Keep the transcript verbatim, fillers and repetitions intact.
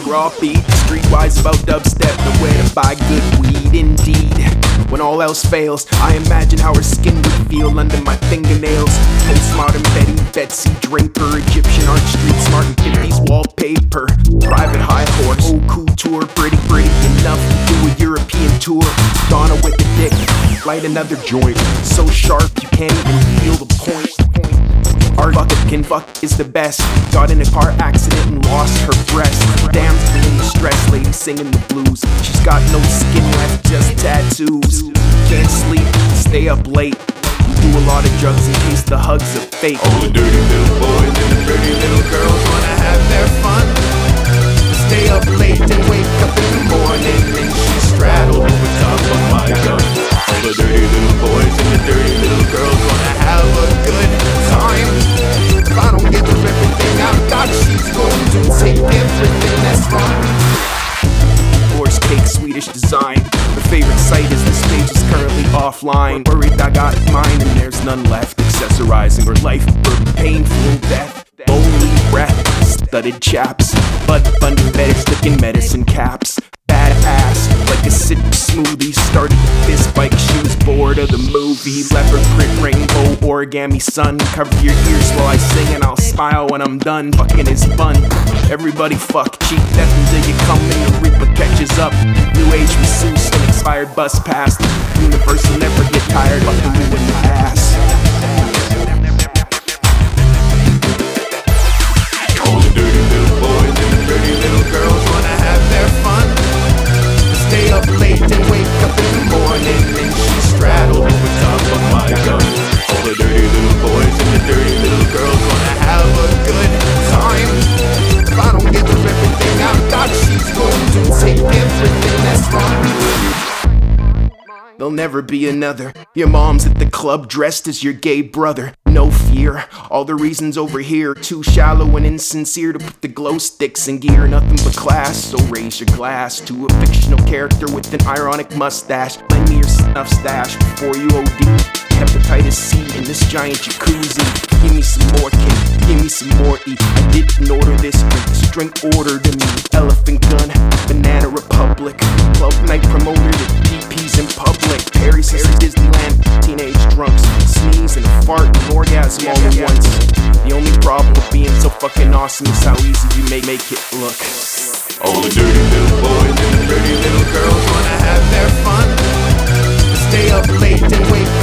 raw beat, streetwise about dubstep, nowhere to buy good weed indeed. When all else fails, I imagine how her skin would feel under my fingernails. Postmodern Betty, Betsy Draper, Egyptian art, street smart and fifties wallpaper. Private high horse, haute couture, pretty pretty enough to do a European tour. Donna with the dick, light another joint, so sharp you can't even feel the point. Our fuck can fuck is the best. Got in a car accident and lost her breast. Damn, feeling stressed, lady singing the blues. She's got no skin left, just tattoos. Can't sleep, stay up late. Do a lot of drugs in case the hugs are fake. All the dirty little boys and the dirty little girls wanna have their fun. Stay up late and wake up in the morning and she's straddled over top of my gun. All the dirty little boys and the dirty little girls wanna have a good time. If I don't give her everything I've got, she's going to take everything that's mine. Horse cake, Swedish design. The favorite site is this page is currently offline. Worried I got mine and there's none left. Accessorizing her life for painful death. Lonely breath, studded chaps. Bud thunder medics sticking medicine caps. Badass, like a sip smoothie. Started the fist bike, she was bored of the movie. Leopard print, rainbow, origami sun. Cover your ears while I sing and I'll smile when I'm done. Fucking is fun. Everybody fuck, cheat death until you come and the reaper catches up. New age masseuse, an expired bus pass. Universe will never get tired, fucking you in the ass. All the dirty little boys and the dirty little girls wanna have their fun. Stay up late and wake up in the morning and she's straddled over top of my gun. All the dirty little boys and the dirty little girls wanna have a good time. If I don't give her everything I've got, she's going to take everything that's mine. There'll never be another. Your mom's at the club dressed as your gay brother. No fear, all the reasons over here too shallow and insincere to put the glow sticks in gear. Nothing but class, so raise your glass to a fictional character with an ironic mustache. Lend me your snuff stash before you O D. Hepatitis C in this giant jacuzzi. Give me some more cake, give me some more E. I didn't order this drink, this drink ordered to me. Elephant gun, Banana Republic. Club night promoter to D Ps in public. Paris, Paris, Disneyland, teenage drunks. Sneeze and fart and orgasm all at once. The only problem with being so fucking awesome is how easy you make, make it look. All the dirty little boys and the dirty little girls wanna have their fun. Stay up late and wake